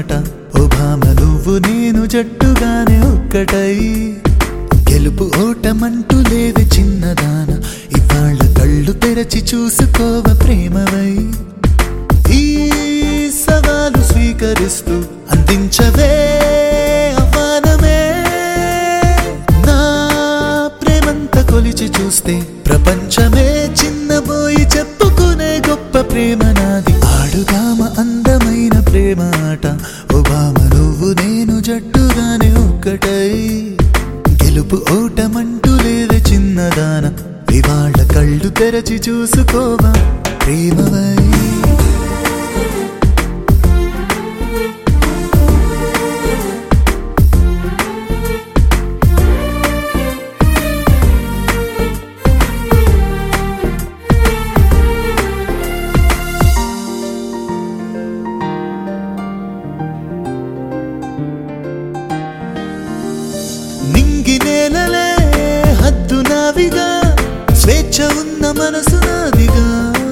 ఆట ఒబామ నువ్వు నేను జట్టుగానే ఒక్కటై గెలుపు ఓటమంటూ లేవి చిన్నదాన ఇవాళ కళ్ళు తెరచి చూసుకోవ ప్రేమవై ఈ సవాలు స్వీకరిస్తూ అందించవే ఆహ్వానమే నా ప్రేమంత కొలిచి చూస్తే ప్రపంచమే చిన్నబోయి చెప్పుకునే గొప్ప ప్రేమ నాది ఆడుదామ అందమైన ప్రేమ ఆట ఒబామ నువ్వు నేను జట్టుగానే ఒక్కటై గెలుపు ఓటమంటూ లేవే చిన్నదాన ఇవాళ కళ్ళు తెరచి చూసుకోవా ప్రేమవై నింగి నేలలే హద్దు నావిగా స్వేచ్ఛ ఉన్న మనసు నాదిగా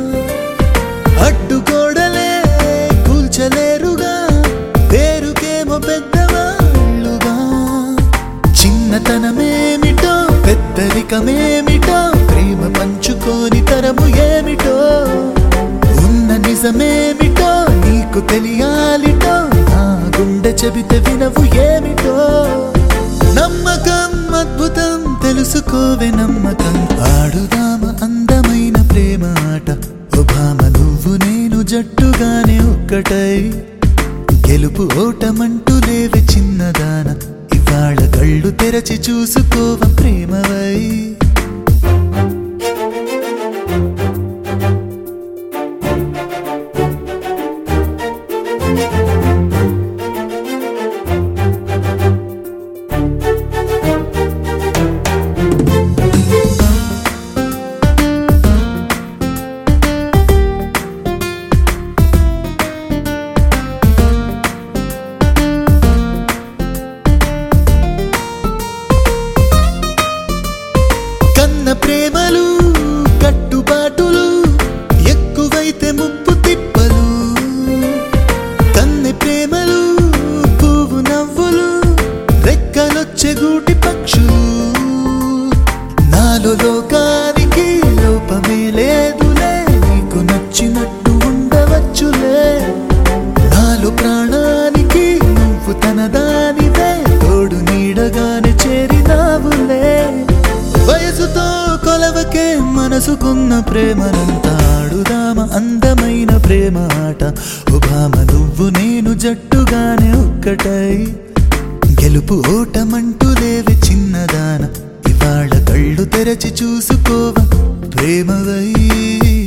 అడ్డుగోడలే కూల్చలేరుగా పేరుకేమో పెద్దవాళ్ళుగా చిన్నతనమేమిటో పెద్దరికమేమిటో ప్రేమ పంచుకోని తరము ఏమిటో ఉన్న నిజమేమిటో నీకు తెలియాలిటో నా గుండె చెబితే వినవు ఏమిటో నమ్మకం అద్భుతం తెలుసుకోవే నమ్మకం ఆడుదామ అందమైన ప్రేమ ఆట ఒబామ నువ్వు నేను జట్టుగానే ఒక్కటై గెలుపు ఓటమంటూ లేవే చిన్నదాన ఇవాళ కళ్ళు తెరచి చూసుకోవ ప్రేమవై ప్రేమలు కట్టుబాటులు ఎక్కువైతే ముప్పు తిప్పలు కన్నె ప్రేమలు పువ్వు నవ్వులు రెక్కలొచ్చే గూటి పక్షులు నాలో లోకానికి లోపమే లేదులే నీకు నచ్చినట్టు ఉండవచ్చులే నాలో ప్రాణానికి నువ్వు తనదానివే తోడు నీడగానే చేరినావులే వయసుతో కొలవకే మనసుకున్న ప్రేమనంతా ఆడుదామ అందమైన ప్రేమ ఆట ఒబామ నువ్వు నేను జట్టుగానే ఒక్కటై గెలుపు ఓటమంటూ లేవి చిన్నదాన ఇవాళ కళ్ళు తెరచి చూసుకోవ ప్రేమవై